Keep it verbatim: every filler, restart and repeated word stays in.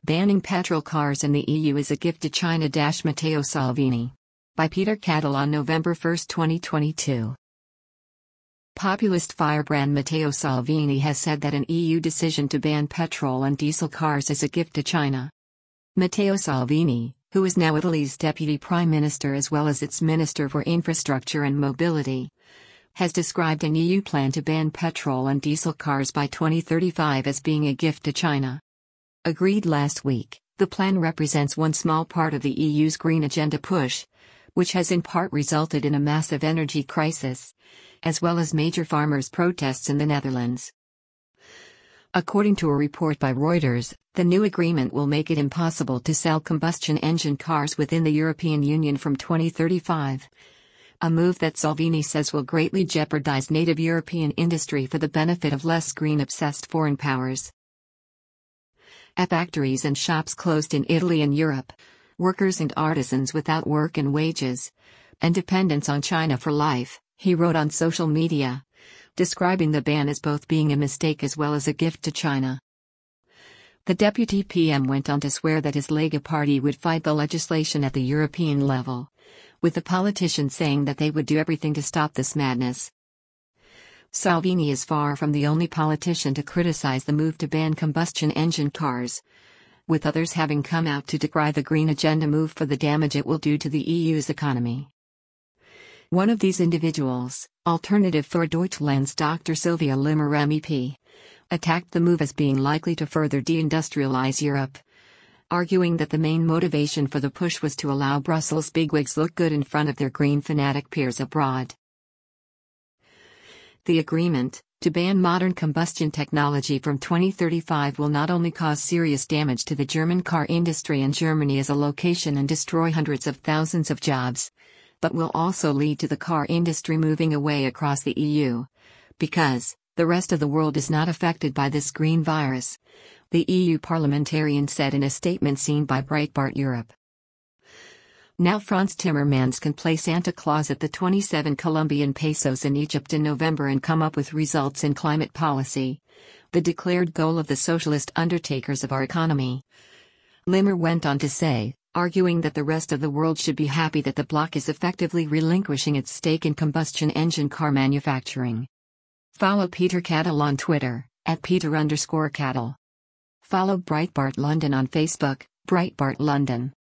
Banning petrol cars in the E U is a gift to China. Matteo Salvini. By Peter Cattle on November first, twenty twenty-two. Populist firebrand Matteo Salvini has said that an E U decision to ban petrol and diesel cars is a gift to China. Matteo Salvini, who is now Italy's deputy prime minister as well as its minister for infrastructure and mobility, has described an E U plan to ban petrol and diesel cars by twenty thirty-five as being a gift to China. Agreed last week, the plan represents one small part of the E U's green agenda push, which has in part resulted in a massive energy crisis, as well as major farmers' protests in the Netherlands. According to a report by Reuters, the new agreement will make it impossible to sell combustion engine cars within the European Union from twenty thirty-five. A move that Salvini says will greatly jeopardize native European industry for the benefit of less green-obsessed foreign powers. Factories and shops closed in Italy and Europe, workers and artisans without work and wages, and dependence on China for life, he wrote on social media, describing the ban as both being a mistake as well as a gift to China. The deputy P M went on to swear that his Lega party would fight the legislation at the European level, with the politicians saying that they would do everything to stop this madness. Salvini is far from the only politician to criticize the move to ban combustion engine cars, with others having come out to decry the green agenda move for the damage it will do to the E U's economy. One of these individuals, Alternative for Deutschland's Doctor Sylvia Limmer M E P, attacked the move as being likely to further deindustrialize Europe, arguing that the main motivation for the push was to allow Brussels bigwigs look good in front of their green fanatic peers abroad. The agreement, to ban modern combustion technology from twenty thirty-five, will not only cause serious damage to the German car industry and Germany as a location and destroy hundreds of thousands of jobs, but will also lead to the car industry moving away across the E U, because the rest of the world is not affected by this green virus, the E U parliamentarian said in a statement seen by Breitbart Europe. Now Frans Timmermans can play Santa Claus at the twenty-seven Colombian pesos in Egypt in November and come up with results in climate policy, the declared goal of the socialist undertakers of our economy. Limmer went on to say, arguing that the rest of the world should be happy that the bloc is effectively relinquishing its stake in combustion engine car manufacturing. Follow Peter Cattle on Twitter, at Peter underscore Cattle. Follow Breitbart London on Facebook, Breitbart London.